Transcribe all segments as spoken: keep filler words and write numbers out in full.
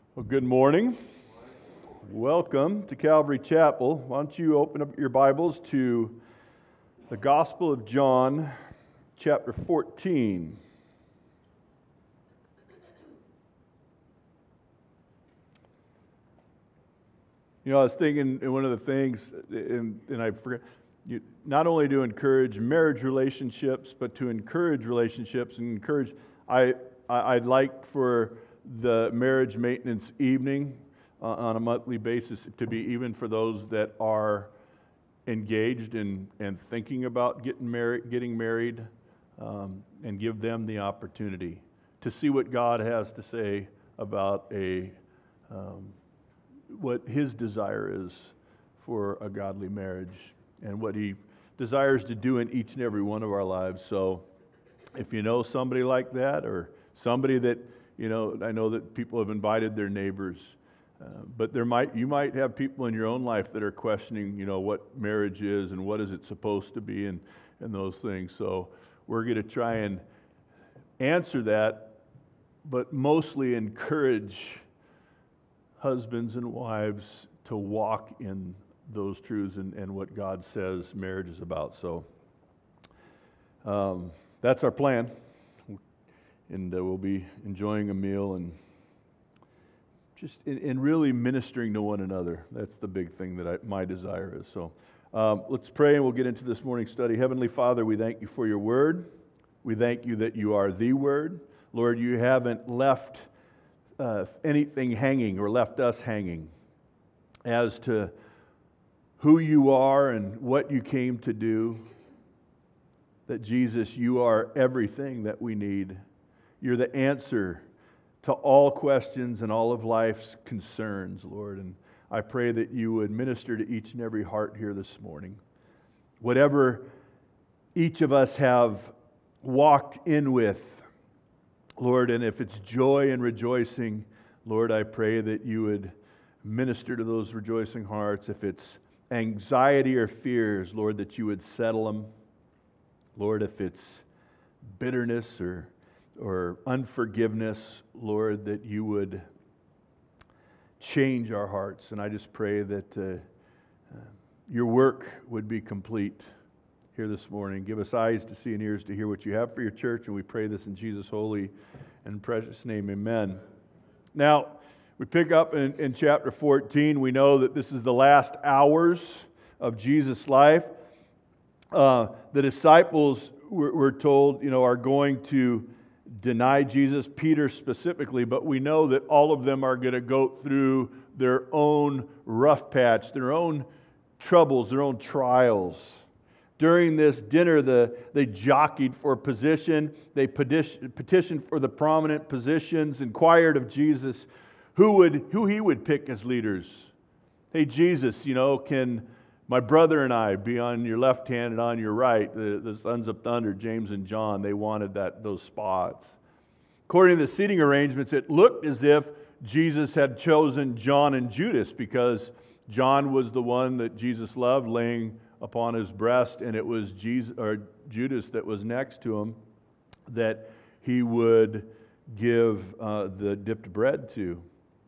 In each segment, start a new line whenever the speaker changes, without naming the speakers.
Well, good morning. Welcome to Calvary Chapel. Why don't you open up your Bibles to the Gospel of John, chapter fourteen. You know, I was thinking, and one of the things, and, and I forget, you, not only to encourage marriage relationships, but to encourage relationships and encourage, I, I I'd like for the marriage maintenance evening uh, on a monthly basis to be even for those that are engaged in and thinking about getting married, getting married, um, and give them the opportunity to see what God has to say about a um, what His desire is for a godly marriage and what He desires to do in each and every one of our lives. So, if you know somebody like that, or somebody that You know, I know that people have invited their neighbors, uh, but there might you might have people in your own life that are questioning, you know, what marriage is and what is it supposed to be, and and those things. So we're going to try and answer that, but mostly encourage husbands and wives to walk in those truths and, and what God says marriage is about. So um, that's our plan. And uh, we'll be enjoying a meal and just in, in really ministering to one another. That's the big thing that I, my desire is. So um, let's pray and we'll get into this morning's study. Heavenly Father, we thank you for your word. We thank you that you are the word. Lord, you haven't left uh, anything hanging or left us hanging as to who you are and what you came to do. That Jesus, you are everything that we need. You're the answer to all questions and all of life's concerns, Lord. And I pray that you would minister to each and every heart here this morning. Whatever each of us have walked in with, Lord, and if it's joy and rejoicing, Lord, I pray that you would minister to those rejoicing hearts. If it's anxiety or fears, Lord, that you would settle them. Lord, if it's bitterness or or unforgiveness, Lord, that you would change our hearts. And I just pray that uh, uh, your work would be complete here this morning. Give us eyes to see and ears to hear what you have for your church, and we pray this in Jesus' holy and precious name. Amen. Now, we pick up in, in chapter fourteen. We know that this is the last hours of Jesus' life. Uh, the disciples, we're, we're told, you know, are going to deny Jesus, Peter specifically, but we know that all of them are going to go through their own rough patch, their own troubles, their own trials. During this dinner, the, they jockeyed for position, they petition, petitioned for the prominent positions, inquired of Jesus who would who he would pick as leaders. Hey, Jesus, you know, can my brother and I be on your left hand and on your right? The, the sons of thunder, James and John, they wanted that those spots. According to the seating arrangements, it looked as if Jesus had chosen John and Judas, because John was the one that Jesus loved, laying upon his breast, and it was Jesus or Judas that was next to him that he would give uh, the dipped bread to.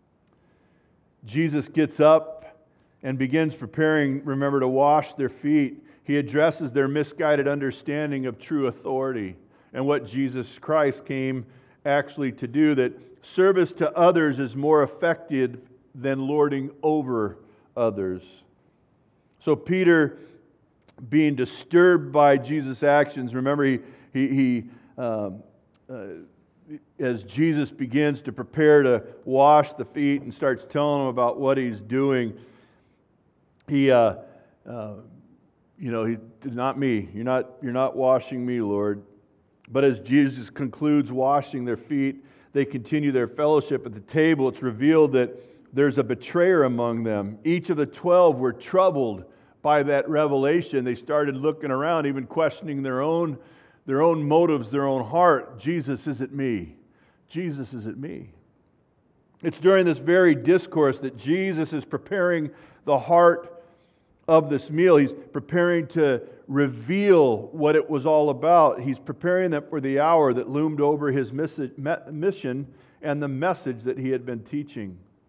Jesus gets up and begins preparing, remember, to wash their feet. He addresses their misguided understanding of true authority and what Jesus Christ came actually to do, that service to others is more effective than lording over others. So Peter, being disturbed by Jesus' actions, remember, he, he, he um, uh, as Jesus begins to prepare to wash the feet and starts telling them about what he's doing, He, uh, uh, you know, he not me. You're not, you're not washing me, Lord. But as Jesus concludes washing their feet, they continue their fellowship at the table. It's revealed that there's a betrayer among them. Each of the twelve were troubled by that revelation. They started looking around, even questioning their own, their own motives, their own heart. Jesus, is it me? Jesus, is it me? It's during this very discourse that Jesus is preparing the heart of this meal. He's preparing to reveal what it was all about. He's preparing them for the hour that loomed over his mission and the message that he had been teaching.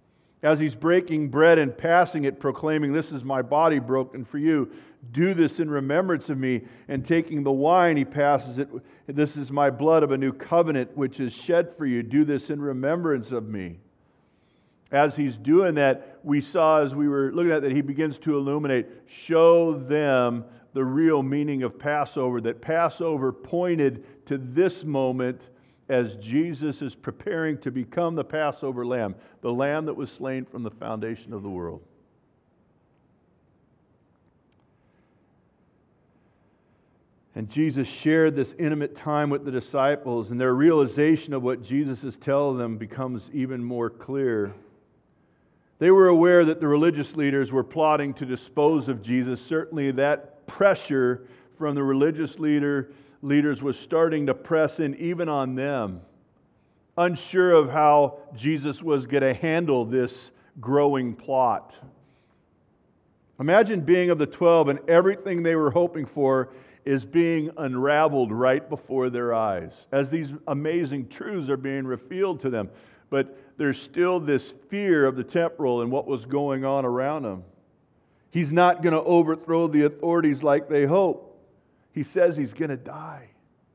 As he's breaking bread and passing it, proclaiming, "This is my body broken for you. Do this in remembrance of me." And taking the wine, he passes it, "This is my blood of a new covenant, which is shed for you. Do this in remembrance of me." As he's doing that, we saw as we were looking at that, he begins to illuminate, show them the real meaning of Passover, that Passover pointed to this moment as Jesus is preparing to become the Passover lamb, the lamb that was slain from the foundation of the world. And Jesus shared this intimate time with the disciples, and their realization of what Jesus is telling them becomes even more clear. They were aware that the religious leaders were plotting to dispose of Jesus. Certainly that pressure from the religious leader leaders was starting to press in even on them, unsure of how Jesus was going to handle this growing plot. Imagine being of the twelve and everything they were hoping for is being unraveled right before their eyes as these amazing truths are being revealed to them. But there's still this fear of the temporal and what was going on around them. He's not going to overthrow the authorities like they hope. He says he's going to die.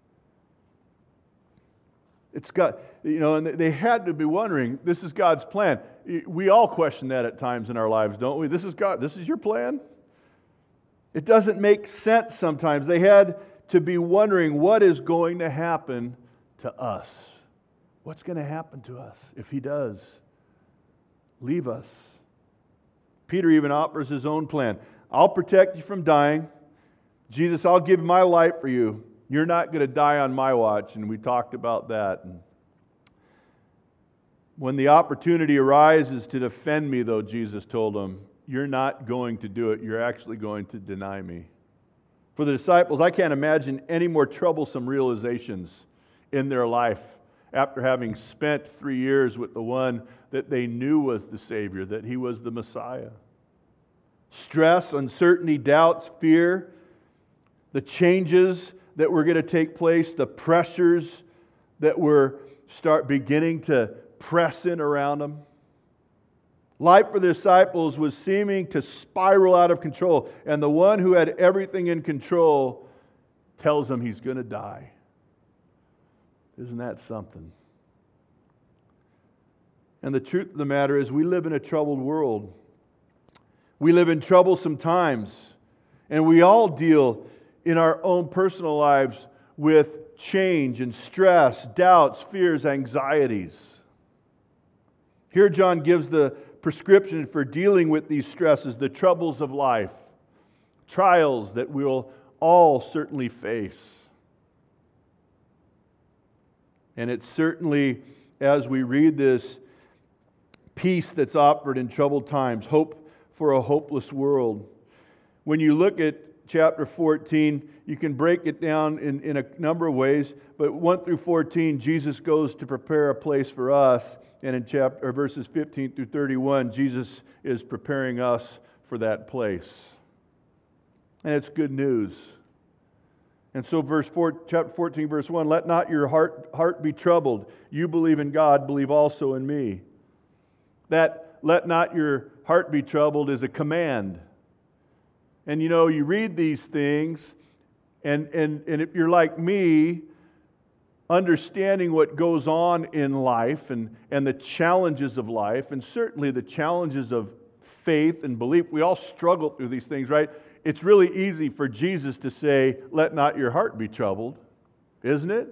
It's got, you know, and they had to be wondering, this is God's plan. We all question that at times in our lives, don't we? This is God, this is your plan? It doesn't make sense sometimes. They had to be wondering what is going to happen to us. What's going to happen to us if he does leave us? Peter even offers his own plan. I'll protect you from dying. Jesus, I'll give my life for you. You're not going to die on my watch. And we talked about that. And when the opportunity arises to defend me, though, Jesus told him, you're not going to do it. You're actually going to deny me. For the disciples, I can't imagine any more troublesome realizations in their life after having spent three years with the one that they knew was the Savior, that he was the Messiah. Stress, uncertainty, doubts, fear, the changes that were going to take place, the pressures that were start beginning to press in around them. Life for the disciples was seeming to spiral out of control, and the one who had everything in control tells them he's going to die. Isn't that something? And the truth of the matter is we live in a troubled world. We live in troublesome times, and we all deal in our own personal lives with change and stress, doubts, fears, anxieties. Here John gives the prescription for dealing with these stresses, the troubles of life, trials that we'll all certainly face. And it's certainly, as we read this, peace that's offered in troubled times, hope for a hopeless world. When you look at chapter fourteen, you can break it down in, in a number of ways, but one through fourteen, Jesus goes to prepare a place for us, and in chapter or verses fifteen through thirty-one, Jesus is preparing us for that place. And it's good news. And so verse four, chapter fourteen, verse one, let not your heart, heart be troubled. You believe in God, believe also in me. That let not your heart be troubled is a command. And you know, you read these things, and, and, and if you're like me, understanding what goes on in life and, and the challenges of life, and certainly the challenges of faith and belief, we all struggle through these things, right? It's really easy for Jesus to say, let not your heart be troubled, isn't it?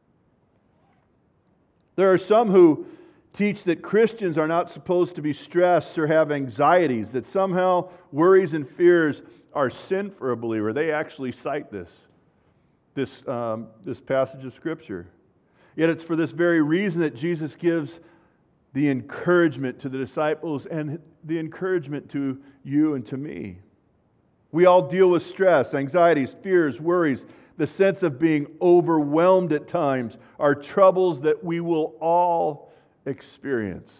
There are some who teach that Christians are not supposed to be stressed or have anxieties, that somehow worries and fears are sin for a believer. They actually cite this, this, um, this passage of Scripture. Yet it's for this very reason that Jesus gives the encouragement to the disciples and the encouragement to you and to me. We all deal with stress, anxieties, fears, worries, the sense of being overwhelmed at times are troubles that we will all experience.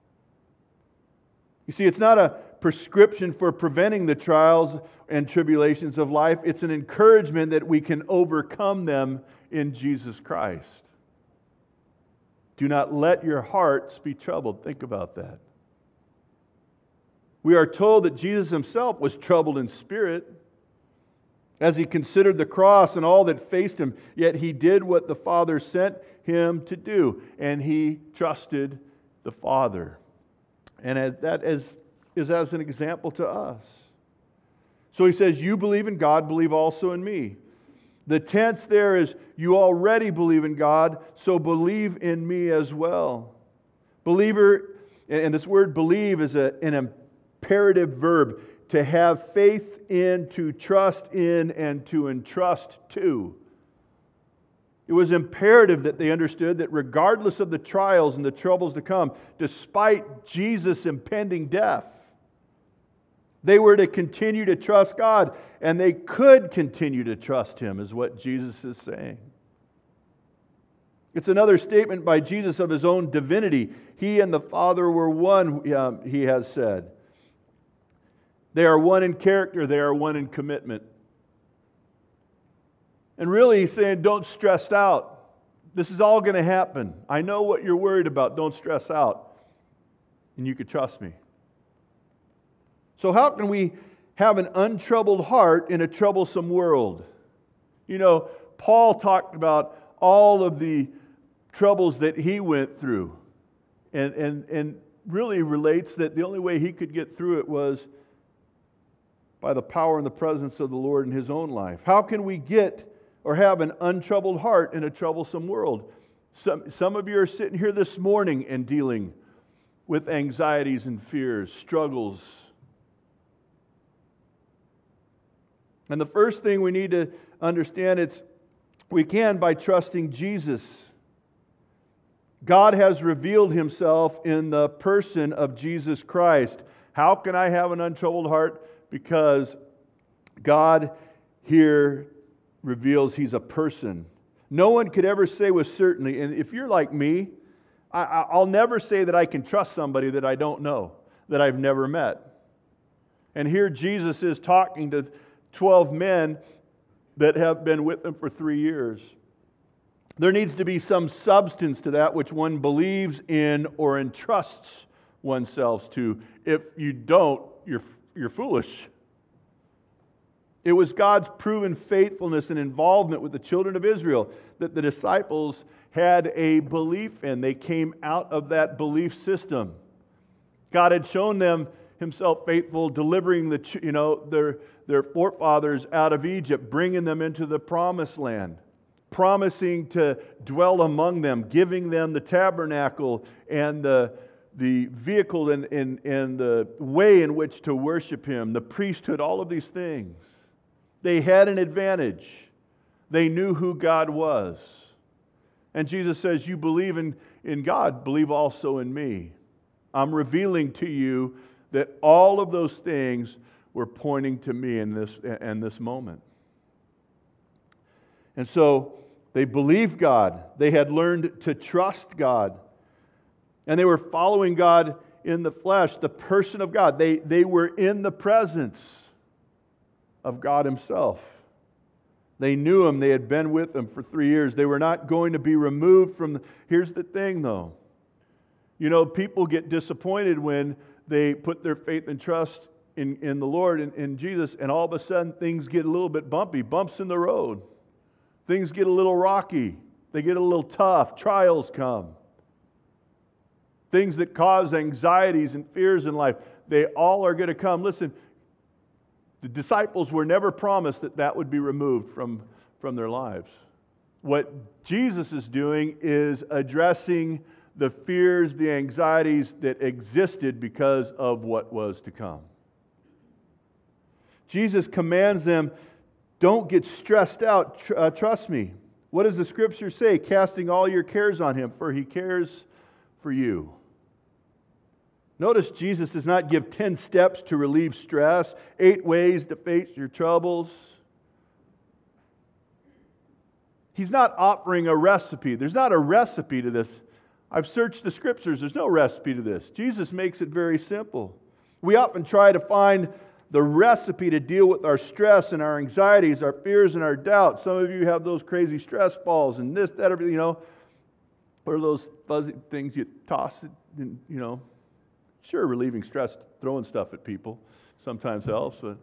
You see, it's not a prescription for preventing the trials and tribulations of life. It's an encouragement that we can overcome them in Jesus Christ. Do not let your hearts be troubled. Think about that. We are told that Jesus himself was troubled in spirit as he considered the cross and all that faced him, yet he did what the Father sent him to do, and he trusted the Father. And as, that is, is as an example to us. So he says, you believe in God, believe also in me. The tense there is, you already believe in God, so believe in me as well. Believer, and this word believe is a, an imperative verb, to have faith in, to trust in, and to entrust to. It was imperative that they understood that regardless of the trials and the troubles to come, despite Jesus' impending death, they were to continue to trust God, and they could continue to trust Him, is what Jesus is saying. It's another statement by Jesus of His own divinity. He and the Father were one, um, He has said. They are one in character, they are one in commitment. And really, He's saying, don't stress out. This is all going to happen. I know what you're worried about. Don't stress out. And you could trust me. So how can we have an untroubled heart in a troublesome world? You know, Paul talked about all of the troubles that he went through. And, and, and really relates that the only way he could get through it was by the power and the presence of the Lord in his own life. How can we get or have an untroubled heart in a troublesome world? Some, some of you are sitting here this morning and dealing with anxieties and fears, struggles. And the first thing we need to understand, it's we can by trusting Jesus. God has revealed Himself in the person of Jesus Christ. How can I have an untroubled heart? Because God here reveals He's a person. No one could ever say with certainty, and if you're like me, I, I'll never say that I can trust somebody that I don't know, that I've never met. And here Jesus is talking to twelve men that have been with Him for three years. There needs to be some substance to that which one believes in or entrusts oneself to. If you don't, you're, you're foolish. It was God's proven faithfulness and involvement with the children of Israel that the disciples had a belief in. They came out of that belief system. God had shown them Himself faithful, delivering the you know their their forefathers out of Egypt, bringing them into the promised land, promising to dwell among them, giving them the tabernacle and the the vehicle and, and, and the way in which to worship Him, the priesthood, all of these things. They had an advantage. They knew who God was. And Jesus says, you believe in, in God, believe also in me. I'm revealing to you that all of those things were pointing to me in this, in this moment. And so they believed God. They had learned to trust God. And they were following God in the flesh, the person of God. They, they were in the presence of God Himself. They knew Him. They had been with Him for three years. They were not going to be removed from... The, here's the thing, though. You know, people get disappointed when they put their faith and trust in, in the Lord and in Jesus, and all of a sudden things get a little bit bumpy, bumps in the road. Things get a little rocky. They get a little tough. Trials come. Things that cause anxieties and fears in life, they all are going to come. Listen, the disciples were never promised that that would be removed from, from their lives. What Jesus is doing is addressing the fears, the anxieties that existed because of what was to come. Jesus commands them, don't get stressed out, Tr- uh, trust me. What does the Scripture say? Casting all your cares on Him, for He cares for you. Notice Jesus does not give ten steps to relieve stress, eight ways to face your troubles. He's not offering a recipe. There's not a recipe to this. I've searched the Scriptures. There's no recipe to this. Jesus makes it very simple. We often try to find the recipe to deal with our stress and our anxieties, our fears and our doubts. Some of you have those crazy stress balls and this, that, everything, you know. Or those fuzzy things you toss it and, you know, Sure, relieving stress, throwing stuff at people sometimes helps. But,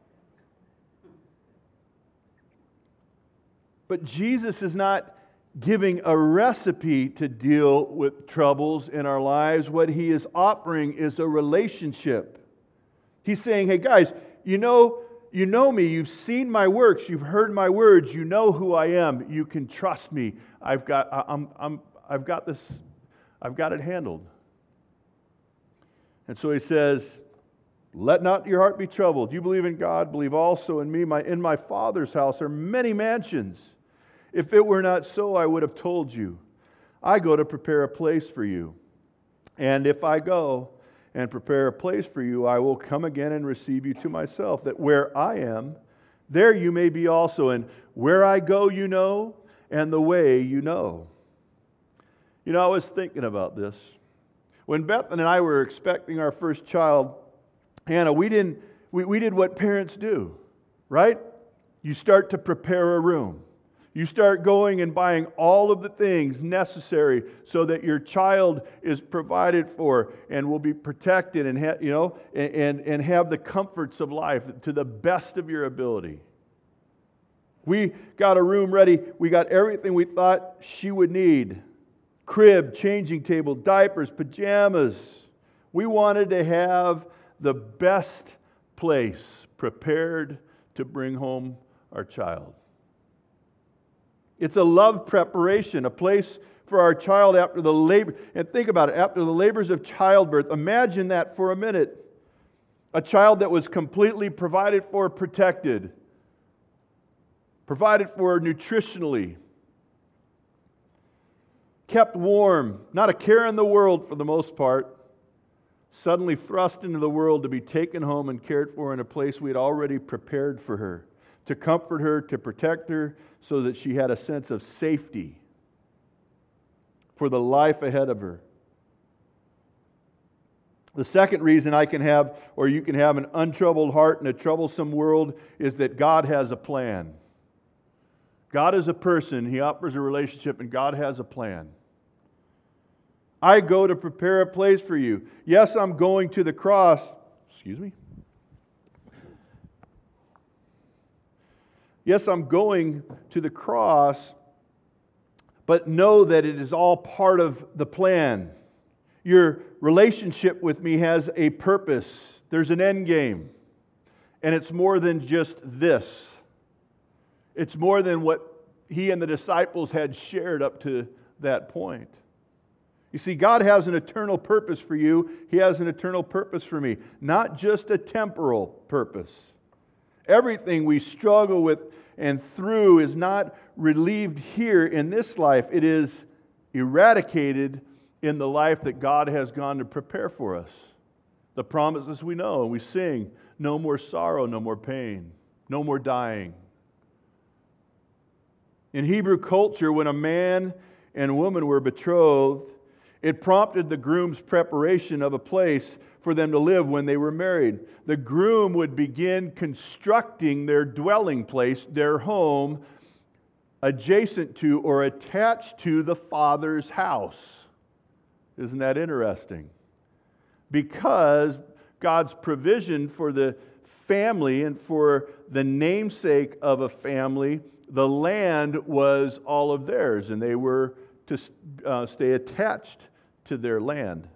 but Jesus is not giving a recipe to deal with troubles in our lives. What He is offering is a relationship. He's saying, hey guys, you know, you know me, you've seen my works, you've heard my words, you know who I am, you can trust me. I've got, I'm, I'm, I've got this, I've got it handled. And so He says, let not your heart be troubled. You believe in God, believe also in me. My, in my Father's house are many mansions. If it were not so, I would have told you. I go to prepare a place for you. And if I go and prepare a place for you, I will come again and receive you to myself, that where I am, there you may be also. And where I go, you know, and the way you know. You know, I was thinking about this. When Beth and I were expecting our first child, Hannah, we didn't we, we did what parents do, right? You start to prepare a room. You start going and buying all of the things necessary so that your child is provided for and will be protected and ha- you know and, and have the comforts of life to the best of your ability. We got a room ready. We got everything we thought she would need. Crib, changing table, diapers, pajamas. We wanted to have the best place prepared to bring home our child. It's a love preparation, a place for our child after the labor. And think about it, after the labors of childbirth, imagine that for a minute. A child that was completely provided for, protected, provided for nutritionally, kept warm, not a care in the world for the most part, suddenly thrust into the world to be taken home and cared for in a place we had already prepared for her, to comfort her, to protect her, so that she had a sense of safety for the life ahead of her. The second reason I can have, or you can have, an untroubled heart in a troublesome world is that God has a plan. God is a person, He offers a relationship, and God has a plan. I go to prepare a place for you. Yes, I'm going to the cross. Excuse me. Yes, I'm going to the cross, but know that it is all part of the plan. Your relationship with me has a purpose. There's an end game. And it's more than just this. It's more than what He and the disciples had shared up to that point. You see, God has an eternal purpose for you. He has an eternal purpose for me. Not just a temporal purpose. Everything we struggle with and through is not relieved here in this life. It is eradicated in the life that God has gone to prepare for us. The promises we know and we sing, no more sorrow, no more pain, no more dying. In Hebrew culture, when a man and woman were betrothed, it prompted the groom's preparation of a place for them to live when they were married. The groom would begin constructing their dwelling place, their home, adjacent to or attached to the father's house. Isn't that interesting? Because God's provision for the family and for the namesake of a family, the land was all of theirs, and they were to uh, stay attached to their land.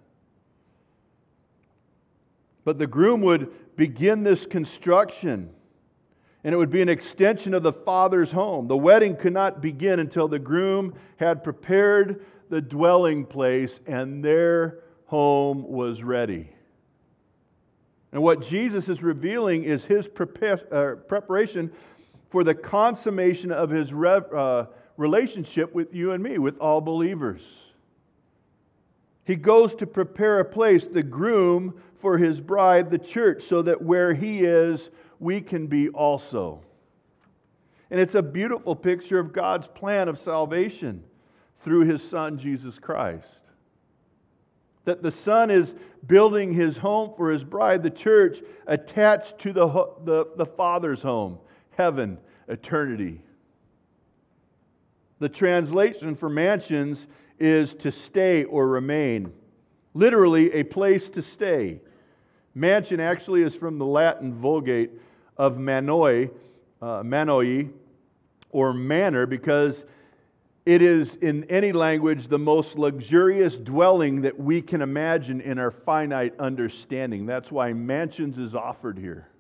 But the groom would begin this construction, and it would be an extension of the father's home. The wedding could not begin until the groom had prepared the dwelling place and their home was ready. And what Jesus is revealing is His prepar- uh, preparation for the consummation of His rev- uh, relationship with you and me, with all believers. He goes to prepare a place, the groom, for His bride, the church, so that where He is, we can be also. And it's a beautiful picture of God's plan of salvation through His Son, Jesus Christ. That the Son is building His home for His bride, the church, attached to the, the, the Father's home, heaven, eternity. The translation for mansions is to stay or remain. literally a place to stay. Mansion actually is from the Latin Vulgate of manoi, uh, manoi, or manor, because it is in any language the most luxurious dwelling that we can imagine in our finite understanding. That's why mansions is offered here.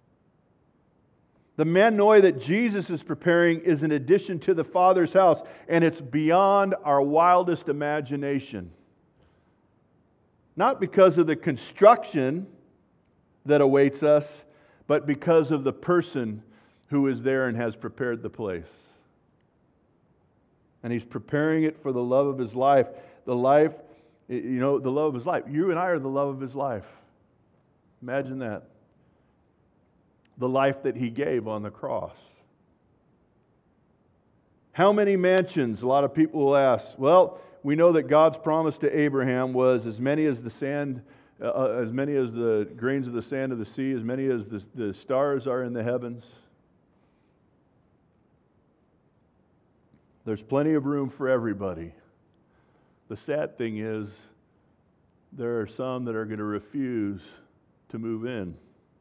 The manoi that Jesus is preparing is an addition to the Father's house, and it's beyond our wildest imagination. Not because of the construction that awaits us, but because of the person who is there and has prepared the place. And He's preparing it for the love of His life. The life, you know, the love of His life. You and I are the love of His life. Imagine that. The life that He gave on the cross. How many mansions? A lot of people will ask. Well, we know that God's promise to Abraham was as many as the sand, uh, as many as the grains of the sand of the sea, as many as the, the stars are in the heavens. There's plenty of room for everybody. The sad thing is, there are some that are going to refuse to move in.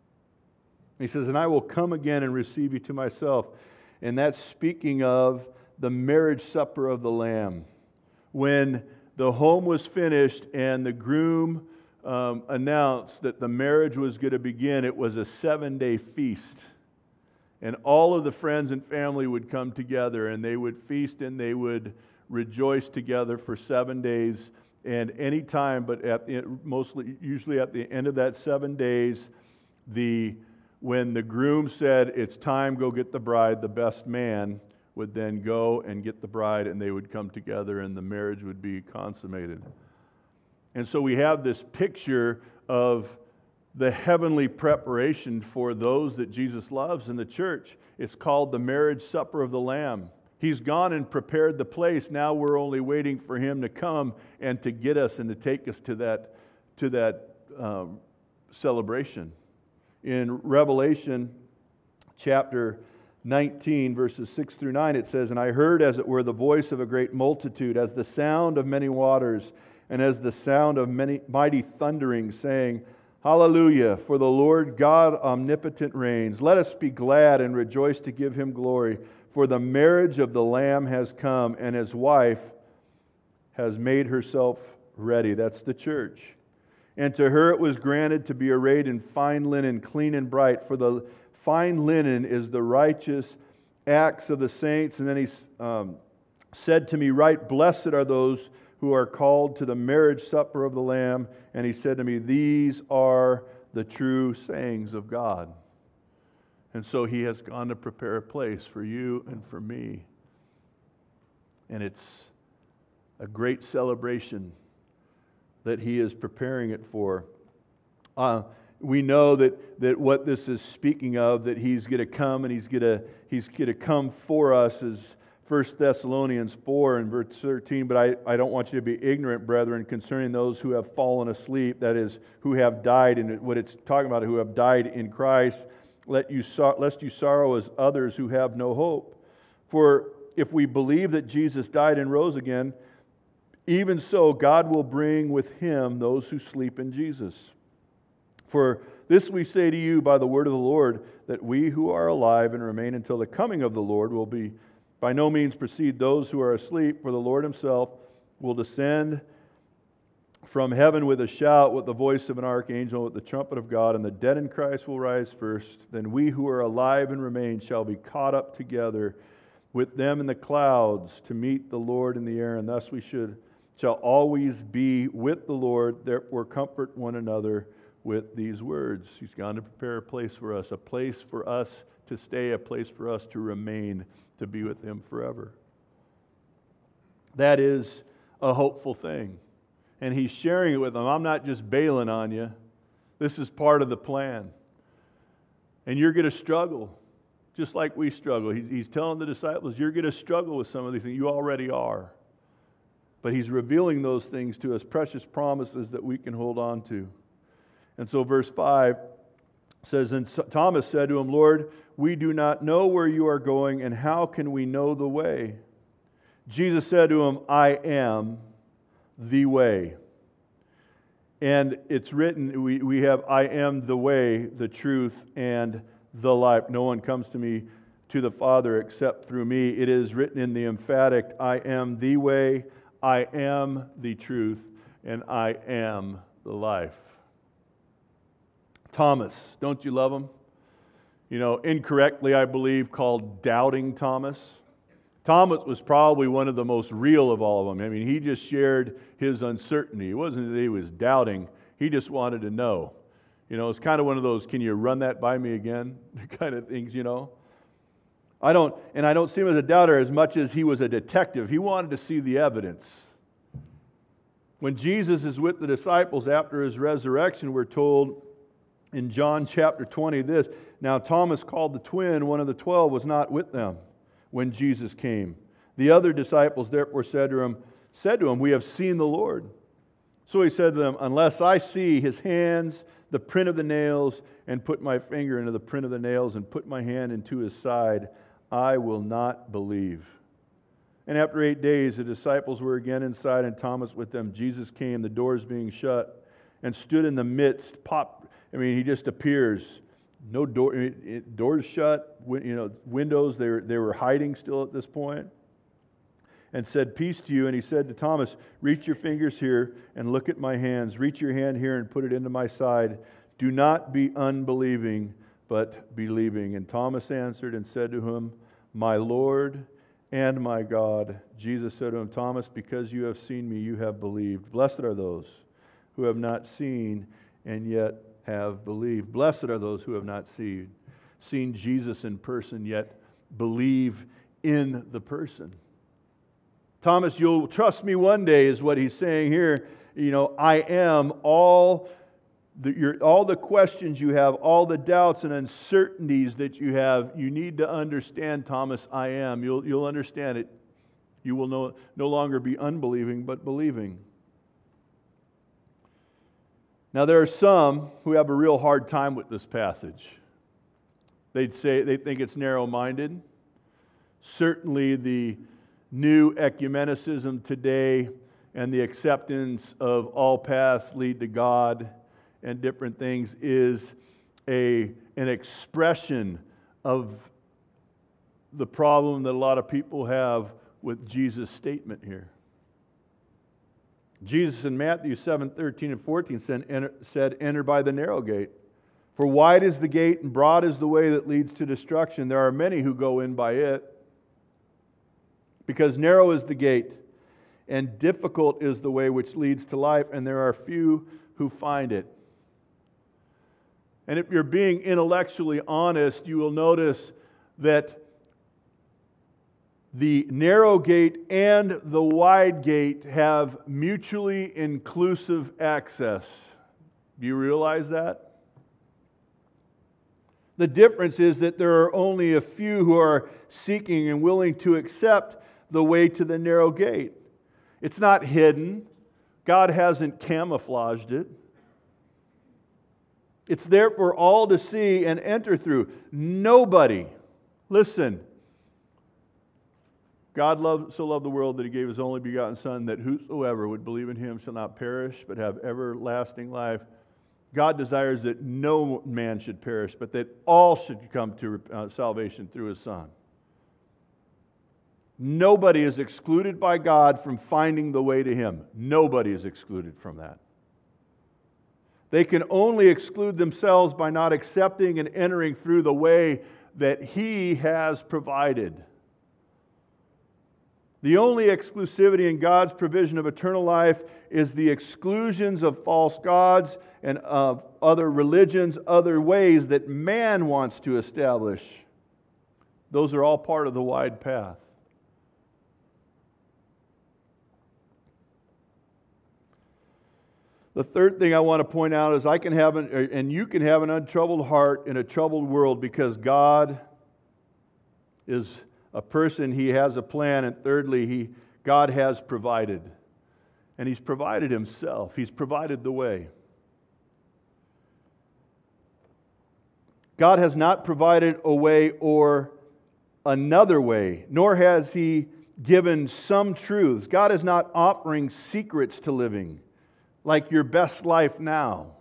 He says, and I will come again and receive you to myself. And that's speaking of the marriage supper of the Lamb. When the home was finished and the groom um, announced that the marriage was going to begin, it was a seven-day feast. And all of the friends and family would come together and they would feast and they would rejoice together for seven days. And any time, but at the, mostly, usually at the end of that seven days, the when the groom said, it's time, go get the bride, the best man would then go and get the bride, and they would come together and the marriage would be consummated. And so we have this picture of the heavenly preparation for those that Jesus loves in the church. It's called the marriage supper of the Lamb. He's gone and prepared the place. Now we're only waiting for Him to come and to get us and to take us to that, to that um, celebration. In Revelation chapter nineteen, verses six through nine, it says, and I heard as it were the voice of a great multitude, as the sound of many waters, and as the sound of many mighty thunderings, saying, Hallelujah, for the Lord God omnipotent reigns. Let us be glad and rejoice to give Him glory, for the marriage of the Lamb has come, and His wife has made herself ready. That's the church. And to her it was granted to be arrayed in fine linen, clean and bright, for the fine linen is the righteous acts of the saints. And then he um, said to me, Right, blessed are those who are called to the marriage supper of the Lamb. And He said to me, These are the true sayings of God. And so He has gone to prepare a place for you and for me. And it's a great celebration that He is preparing it for. Uh, we know that, that what this is speaking of, that He's going to come and He's going to He's going to come for us, is First Thessalonians four and verse thirteen. But I, I don't want you to be ignorant, brethren, concerning those who have fallen asleep, that is, who have died, and what it's talking about, who have died in Christ, let you lest you sorrow as others who have no hope. For if we believe that Jesus died and rose again, even so, God will bring with Him those who sleep in Jesus. For this we say to you by the word of the Lord, that we who are alive and remain until the coming of the Lord will be by no means precede those who are asleep, for the Lord Himself will descend from heaven with a shout, with the voice of an archangel, with the trumpet of God, and the dead in Christ will rise first. Then we who are alive and remain shall be caught up together with them in the clouds to meet the Lord in the air, and thus we should shall always be with the Lord. Therefore comfort one another with these words. He's gone to prepare a place for us, a place for us to stay, a place for us to remain, to be with Him forever. That is a hopeful thing. And He's sharing it with them. I'm not just bailing on you. This is part of the plan. And you're going to struggle, just like we struggle. He's, he's telling the disciples, you're going to struggle with some of these things. You already are. But He's revealing those things to us, precious promises that we can hold on to. And so verse five says, and Thomas said to Him, Lord, we do not know where You are going, and how can we know the way? Jesus said to him, I am the way. And it's written, we, we have, I am the way, the truth, and the life. No one comes to me, to the Father, except through me. It is written in the emphatic, I am the way, I am the truth, and I am the life. Thomas, don't you love him? You know, incorrectly, I believe, called Doubting Thomas. Thomas was probably one of the most real of all of them. I mean, he just shared his uncertainty. It wasn't that he was doubting. He just wanted to know. You know, it's kind of one of those, can you run that by me again kind of things, you know. I don't, and I don't see him as a doubter as much as he was a detective. He wanted to see the evidence. When Jesus is with the disciples after his resurrection, we're told in John chapter twenty this, now Thomas, called the twin, one of the twelve, was not with them when Jesus came. The other disciples therefore said to him, said to him, we have seen the Lord. So he said to them, unless I see his hands, the print of the nails, and put my finger into the print of the nails, and put my hand into his side, I will not believe. And after eight days, the disciples were again inside, and Thomas with them. Jesus came, the doors being shut, and stood in the midst. Pop, I mean, he just appears. No door, it, it, doors shut. You know, windows. They were they were hiding still at this point. And said, peace to you. And he said to Thomas, reach your fingers here and look at my hands. Reach your hand here and put it into my side. Do not be unbelieving, but believing. And Thomas answered and said to him, my Lord and my God. Jesus said to him, Thomas, because you have seen me, you have believed. Blessed are those who have not seen and yet have believed. Blessed are those who have not seen, seen Jesus in person, yet believe in the person. Thomas, you'll trust me one day, is what he's saying here. You know, I am all the, your, all the questions you have, all the doubts and uncertainties that you have. You need to understand, Thomas, I am. You'll, you'll understand it. You will no, no longer be unbelieving, but believing. Now, there are some who have a real hard time with this passage. They'd say they think it's narrow-minded. Certainly, the new ecumenicism today and the acceptance of all paths lead to God and different things is a, an expression of the problem that a lot of people have with Jesus' statement here. Jesus in Matthew seven, thirteen and fourteen said, enter, said, enter by the narrow gate. For wide is the gate and broad is the way that leads to destruction. There are many who go in by it. Because narrow is the gate, and difficult is the way which leads to life, and there are few who find it. And if you're being intellectually honest, you will notice that the narrow gate and the wide gate have mutually inclusive access. Do you realize that? The difference is that there are only a few who are seeking and willing to accept the way to the narrow gate. It's not hidden. God hasn't camouflaged it. It's there for all to see and enter through. Nobody, listen, God loved, so loved the world that He gave His only begotten Son, that whosoever would believe in Him shall not perish, but have everlasting life. God desires that no man should perish, but that all should come to uh, salvation through His Son. Nobody is excluded by God from finding the way to Him. Nobody is excluded from that. They can only exclude themselves by not accepting and entering through the way that He has provided. The only exclusivity in God's provision of eternal life is the exclusions of false gods and of other religions, other ways that man wants to establish. Those are all part of the wide path. The third thing I want to point out is I can have an, and you can have an untroubled heart in a troubled world because God is a person, He has a plan, and thirdly, He God has provided. And He's provided Himself. He's provided the way. God has not provided a way or another way, nor has He given some truths. God is not offering secrets to living. like your best life now.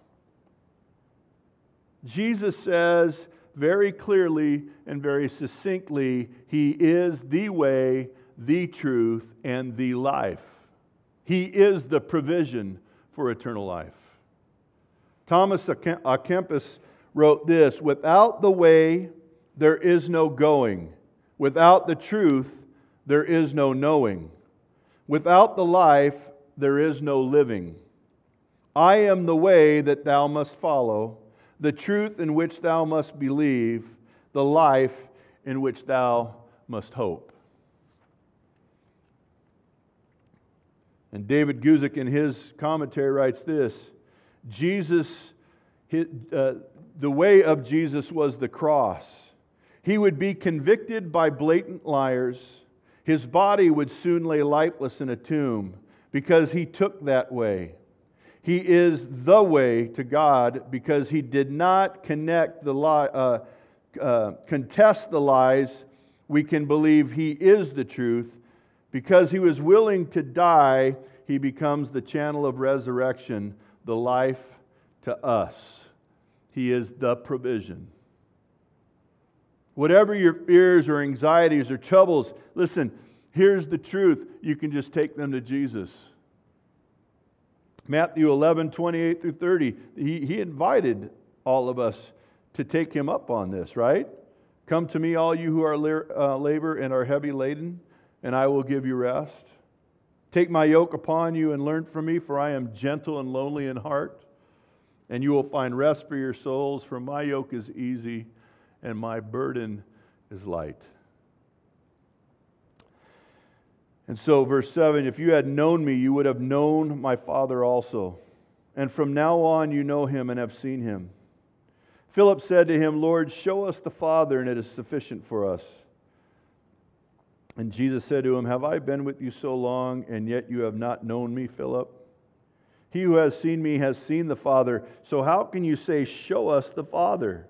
Jesus says very clearly and very succinctly, He is the way, the truth, and the life. He is the provision for eternal life. Thomas à Kempis wrote this, "Without the way, there is no going. Without the truth, there is no knowing. Without the life, there is no living. I am the way that thou must follow, the truth in which thou must believe, the life in which thou must hope." And David Guzik in his commentary writes this, Jesus, his, uh, the way of Jesus was the cross. He would be convicted by blatant liars. His body would soon lay lifeless in a tomb because He took that way. He is the way to God because He did not connect the lie, uh, uh, contest the lies. We can believe He is the truth. Because He was willing to die, He becomes the channel of resurrection, the life to us. He is the provision. Whatever your fears or anxieties or troubles, listen, here's the truth. You can just take them to Jesus. Matthew eleven, twenty-eight through thirty, he, he invited all of us to take Him up on this, right? "Come to me, all you who are uh, labor and are heavy laden, and I will give you rest. Take my yoke upon you and learn from me, for I am gentle and lowly in heart, and you will find rest for your souls, for my yoke is easy and my burden is light." And so, verse seven, "If you had known me, you would have known my Father also. And from now on you know Him and have seen Him." Philip said to Him, "Lord, show us the Father, and it is sufficient for us." And Jesus said to him, "Have I been with you so long, and yet you have not known me, Philip? He who has seen me has seen the Father. So how can you say, 'Show us the Father'?"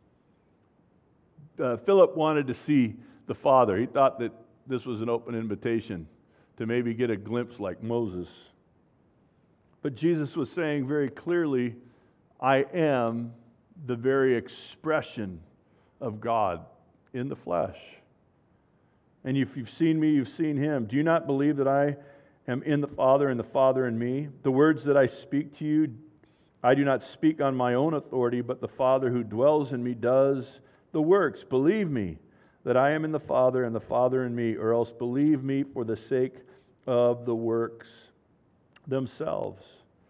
Uh, Philip wanted to see the Father. He thought that this was an open invitation to maybe get a glimpse like Moses. But Jesus was saying very clearly, I am the very expression of God in the flesh. And if you've seen me, you've seen Him. Do you not believe that I am in the Father and the Father in me? The words that I speak to you, I do not speak on my own authority, but the Father who dwells in me does the works. Believe me that I am in the Father and the Father in me, or else believe me for the sake of the works themselves.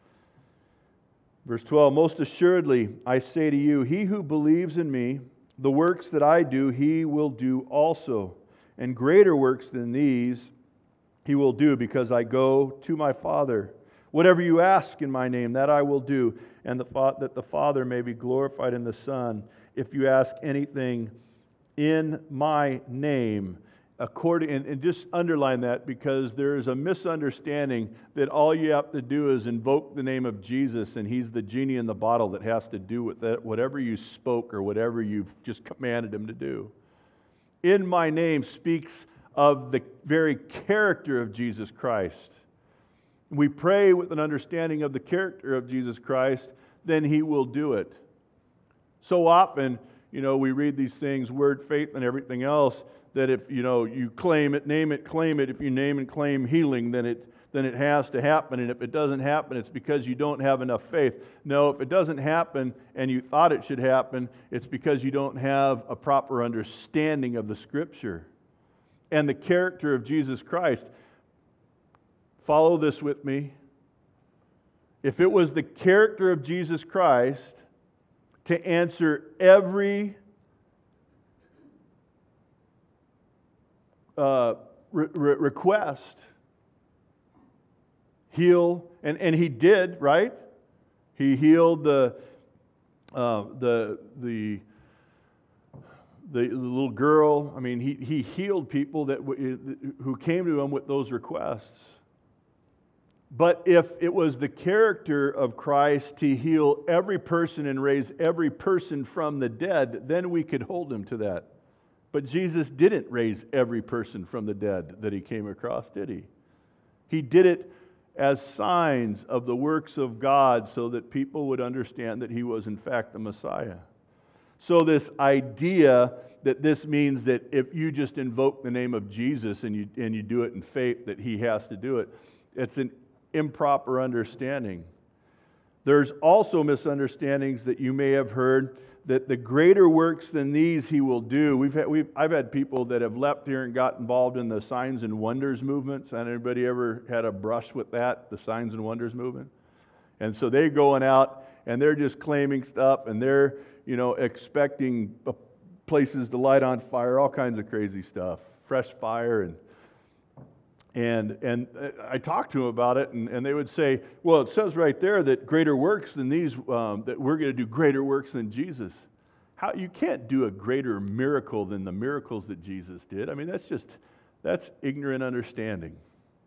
Verse twelve, "Most assuredly, I say to you, he who believes in me, the works that I do, he will do also. And greater works than these he will do, because I go to my Father. Whatever you ask in my name, that I will do, and the fa- that the Father may be glorified in the Son. If you ask anything in my name," according, and, and just underline that, because there is a misunderstanding that all you have to do is invoke the name of Jesus, and He's the genie in the bottle that has to do with that, whatever you spoke or whatever you've just commanded Him to do. "In my name" speaks of the very character of Jesus Christ. We pray with an understanding of the character of Jesus Christ, then He will do it. So often, you know, we read these things, word, faith, and everything else, that if, you know, you claim it, name it, claim it, if you name and claim healing, then it then it has to happen. And if it doesn't happen, it's because you don't have enough faith. No, if it doesn't happen and you thought it should happen, it's because you don't have a proper understanding of the Scripture and the character of Jesus Christ. Follow this with me. If it was the character of Jesus Christ to answer every uh, re- re- request, heal, and, and He did, right? He healed the uh, the the the little girl. I mean, he he healed people that who came to Him with those requests. But if it was the character of Christ to heal every person and raise every person from the dead, then we could hold Him to that. But Jesus didn't raise every person from the dead that He came across, did He? He did it as signs of the works of God so that people would understand that he was in fact the Messiah. So this idea that this means that if you just invoke the name of Jesus and you, and you do it in faith, that he has to do it, it's an improper understanding. There's also misunderstandings that you may have heard that the greater works than these he will do. We've had, we've, I've had people that have left here and got involved in the signs and wonders movements. Has anybody ever had a brush with that, the signs and wonders movement? And so they're going out and they're just claiming stuff and they're, you know, expecting places to light on fire, all kinds of crazy stuff, fresh fire. And and and I talked to them about it, and, and they would say, well, it says right there that greater works than these, um, that we're going to do greater works than Jesus. How you can't do a greater miracle than the miracles that Jesus did. I mean, that's just, that's ignorant understanding.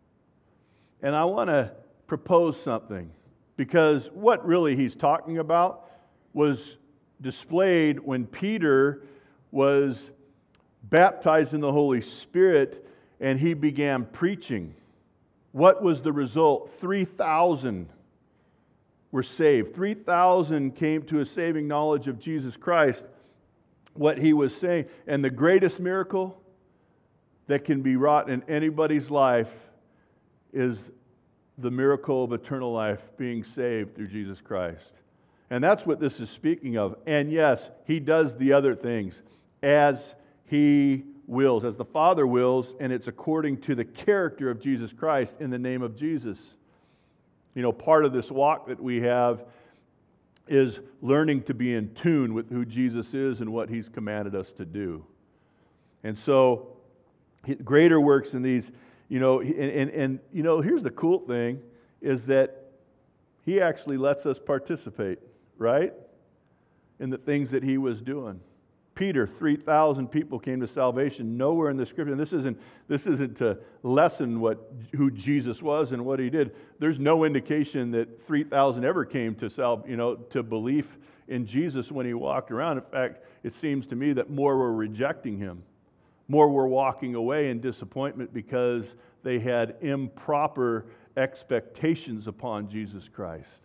And I want to propose something, because what really he's talking about was displayed when Peter was baptized in the Holy Spirit and he began preaching. What was the result? three thousand were saved. three thousand came to a saving knowledge of Jesus Christ. What he was saying, and the greatest miracle that can be wrought in anybody's life is the miracle of eternal life, being saved through Jesus Christ. And that's what this is speaking of. And yes, he does the other things as he wills, as the Father wills, and it's according to the character of Jesus Christ in the name of Jesus. You know, part of this walk that we have is learning to be in tune with who Jesus is and what he's commanded us to do. And so, greater works than these, you know, and, and, and you know, here's the cool thing, is that he actually lets us participate, right, in the things that he was doing. Peter, three thousand people came to salvation. Nowhere in the Scripture, and this isn't this isn't to lessen what who Jesus was and what he did. There's no indication that three thousand ever came to sal, you know, to belief in Jesus when he walked around. In fact, it seems to me that more were rejecting him. More were walking away in disappointment because they had improper expectations upon Jesus Christ.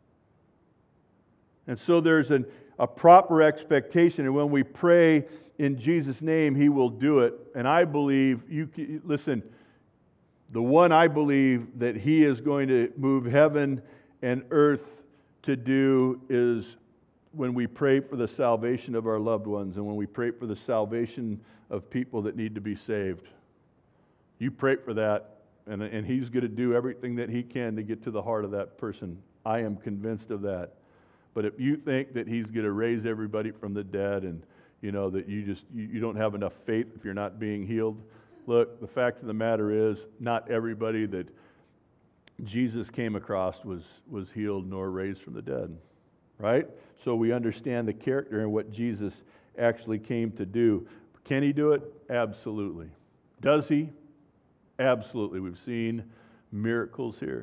And so there's an a proper expectation, and when we pray in Jesus' name, he will do it. And I believe, you listen, the one I believe that he is going to move heaven and earth to do is when we pray for the salvation of our loved ones and when we pray for the salvation of people that need to be saved. You pray for that, and, and he's going to do everything that he can to get to the heart of that person. I am convinced of that. But if you think that he's going to raise everybody from the dead and, you know, that you just, you, you don't have enough faith if you're not being healed, look, the fact of the matter is not everybody that Jesus came across was, was healed nor raised from the dead, right? So we understand the character and what Jesus actually came to do. Can he do it? Absolutely. Does he? Absolutely. We've seen miracles here.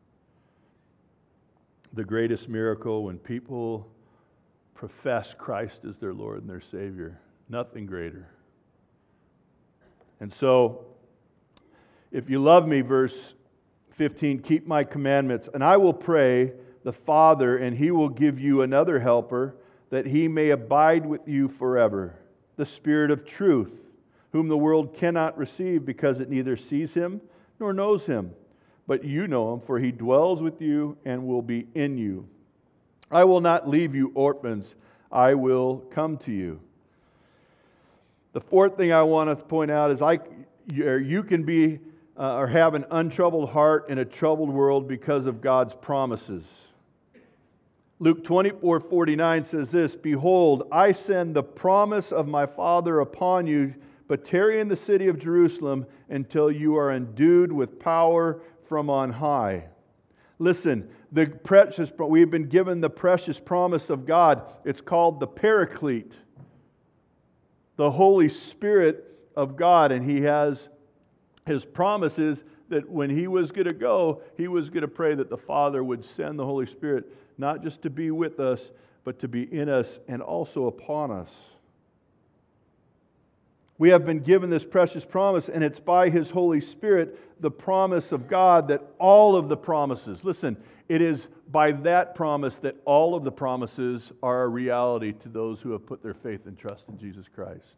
The greatest miracle when people profess Christ as their Lord and their Savior. Nothing greater. And so, if you love me, verse fifteen, keep my commandments, and I will pray the Father, and he will give you another helper, that he may abide with you forever, the Spirit of truth, whom the world cannot receive because it neither sees him nor knows him. But you know him, for he dwells with you and will be in you. I will not leave you orphans. I will come to you. The fourth thing I want to point out is I, you can be uh, or have an untroubled heart in a troubled world because of God's promises. Luke twenty-four forty-nine says this, Behold, I send the promise of my Father upon you, but tarry in the city of Jerusalem until you are endued with power from on high. Listen, the precious, we've been given the precious promise of God. It's called the Paraclete, the Holy Spirit of God, and he has his promises that when he was going to go, he was going to pray that the Father would send the Holy Spirit, not just to be with us, but to be in us and also upon us. We have been given this precious promise, and it's by His Holy Spirit, the promise of God, that all of the promises, listen, it is by that promise that all of the promises are a reality to those who have put their faith and trust in Jesus Christ.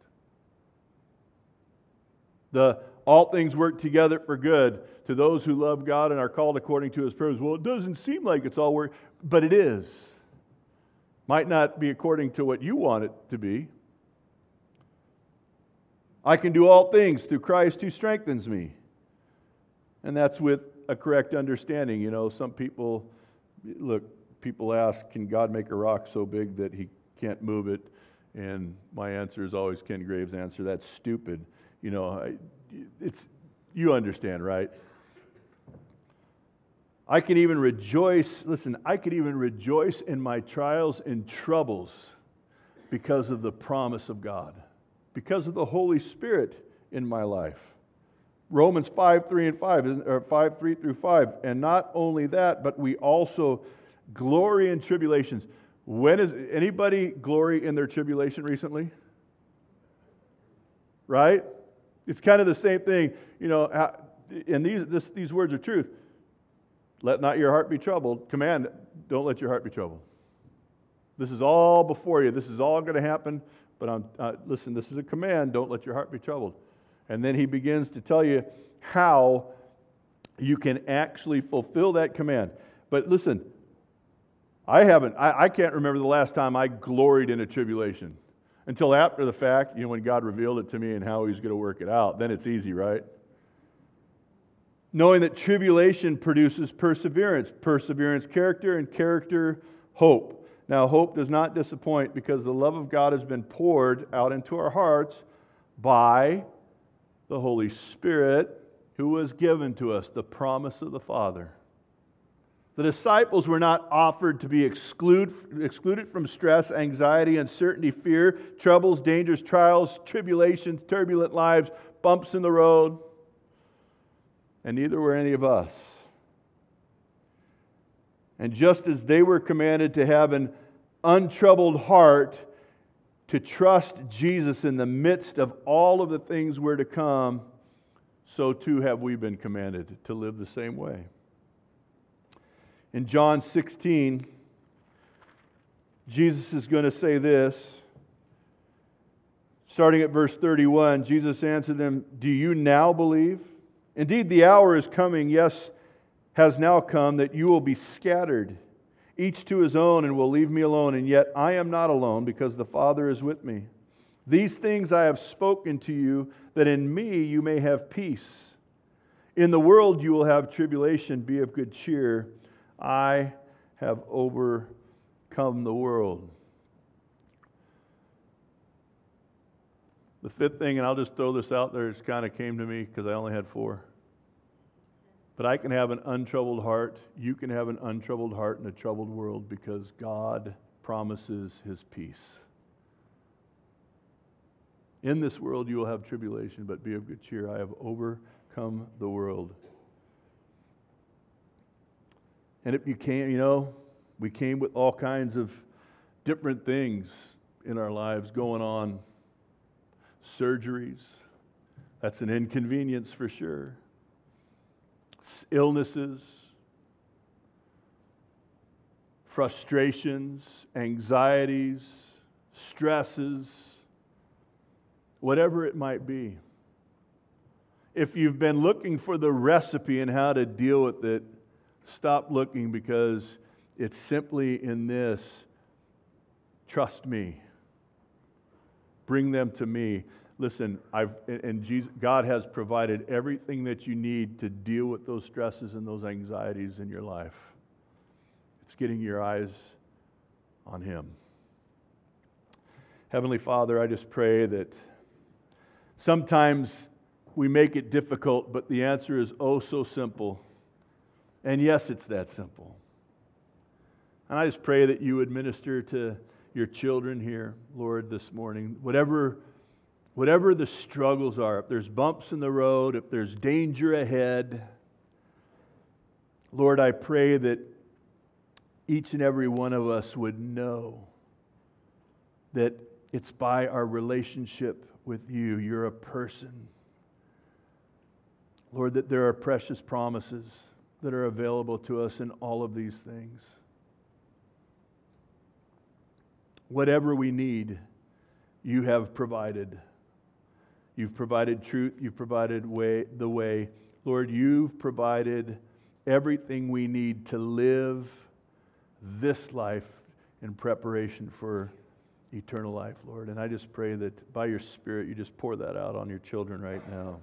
The all things work together for good to those who love God and are called according to His purpose. Well, it doesn't seem like it's all work, but it is. Might not be according to what you want it to be. I can do all things through Christ who strengthens me. And that's with a correct understanding. You know, some people, look, people ask, can God make a rock so big that He can't move it? And my answer is always Ken Graves' answer, that's stupid. You know, I, it's you understand, right? I can even rejoice, listen, I could even rejoice in my trials and troubles because of the promise of God, because of the Holy Spirit in my life. Romans five, three and five, or five, three through five. And not only that, but we also glory in tribulations. When is anybody glory in their tribulation recently? Right? It's kind of the same thing, you know, and these this, these words are truth. Let not your heart be troubled. Command, don't let your heart be troubled. This is all before you. This is all going to happen. But I'm, uh, listen, this is a command. Don't let your heart be troubled. And then he begins to tell you how you can actually fulfill that command. But listen, I haven't, I, I can't remember the last time I gloried in a tribulation. Until after the fact, you know, when God revealed it to me and how He's going to work it out. Then it's easy, right? Knowing that tribulation produces perseverance. Perseverance, character, and character, hope. Now, hope does not disappoint because the love of God has been poured out into our hearts by the Holy Spirit who was given to us, the promise of the Father. The disciples were not offered to be exclude, excluded from stress, anxiety, uncertainty, fear, troubles, dangers, trials, tribulations, turbulent lives, bumps in the road. And neither were any of us. And just as they were commanded to have an untroubled heart, to trust Jesus in the midst of all of the things were to come, so too have we been commanded to live the same way. In John sixteen, Jesus is going to say this. Starting at verse thirty-one, Jesus answered them, "Do you now believe? Indeed, the hour is coming, yes, has now come, that you will be scattered, each to his own, and will leave me alone. And yet I am not alone, because the Father is with me. These things I have spoken to you, that in me you may have peace. In the world you will have tribulation. Be of good cheer. I have overcome the world." The fifth thing, and I'll just throw this out there, it kind of came to me because I only had four. But I can have an untroubled heart. You can have an untroubled heart in a troubled world because God promises His peace. In this world you will have tribulation, but be of good cheer. I have overcome the world. And if you came, you know, we came with all kinds of different things in our lives going on. Surgeries, that's an inconvenience for sure. Illnesses, frustrations, anxieties, stresses, whatever it might be. If you've been looking for the recipe and how to deal with it, stop looking, because it's simply in this: trust me. Bring them to me. Listen, I've and Jesus, God has provided everything that you need to deal with those stresses and those anxieties in your life. It's getting your eyes on Him. Heavenly Father, I just pray that sometimes we make it difficult, but the answer is oh so simple. And yes, it's that simple. And I just pray that you would minister to your children here, Lord, this morning. Whatever, whatever the struggles are, if there's bumps in the road, if there's danger ahead, Lord, I pray that each and every one of us would know that it's by our relationship with you. You're a person. Lord, that there are precious promises that are available to us in all of these things. Whatever we need, you have provided. You've provided truth. You've provided way, the way. Lord, you've provided everything we need to live this life in preparation for eternal life, Lord. And I just pray that by your Spirit, you just pour that out on your children right now.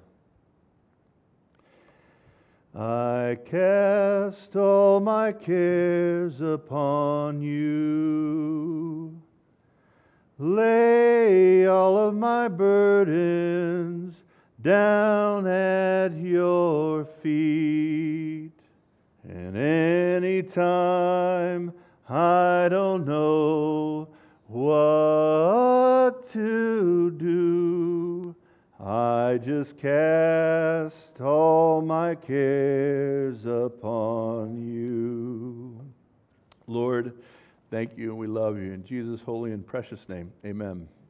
I cast all my cares upon you. Lay all of my burdens down at your feet. And any time I don't know what to do, I just cast all my cares upon you. Lord, thank you and we love you. In Jesus' holy and precious name, amen.